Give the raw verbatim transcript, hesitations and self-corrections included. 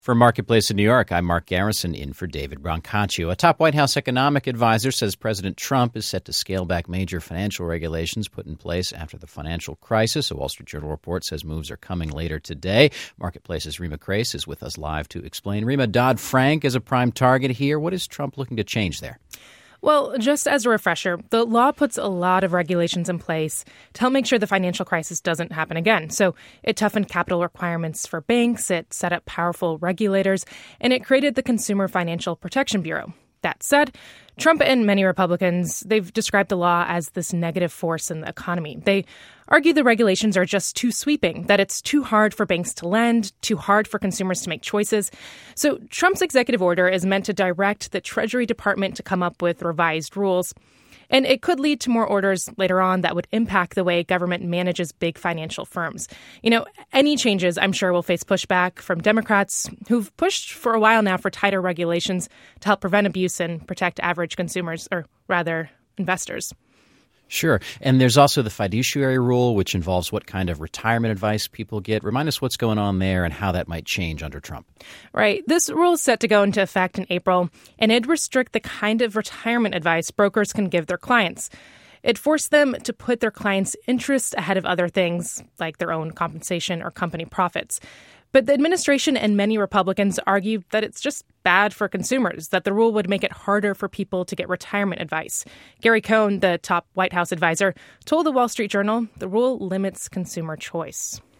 From Marketplace in New York, I'm Mark Garrison in for David Brancaccio. A top White House economic advisor says President Trump is set to scale back major financial regulations put in place after the financial crisis. A Wall Street Journal report says moves are coming later today. Marketplace's Rima Crace is with us live to explain. Rima, Dodd-Frank is a prime target here. What is Trump looking to change there? Well, just as a refresher, the law puts a lot of regulations in place to help make sure the financial crisis doesn't happen again. So it toughened capital requirements for banks, it set up powerful regulators, and it created the Consumer Financial Protection Bureau. That said, Trump and many Republicans, they've described the law as this negative force in the economy. They argue the regulations are just too sweeping, that it's too hard for banks to lend, too hard for consumers to make choices. So Trump's executive order is meant to direct the Treasury Department to come up with revised rules. And it could lead to more orders later on that would impact the way government manages big financial firms. You know, any changes, I'm sure, will face pushback from Democrats who've pushed for a while now for tighter regulations to help prevent abuse and protect average consumers, or rather, investors. Sure. And there's also the fiduciary rule, which involves what kind of retirement advice people get. Remind us what's going on there and how that might change under Trump. Right. This rule is set to go into effect in April, and it'd restrict the kind of retirement advice brokers can give their clients. It forced them to put their clients' interests ahead of other things, like their own compensation or company profits. But the administration and many Republicans argue that it's just bad for consumers, that the rule would make it harder for people to get retirement advice. Gary Cohn, the top White House advisor, told the Wall Street Journal the rule limits consumer choice.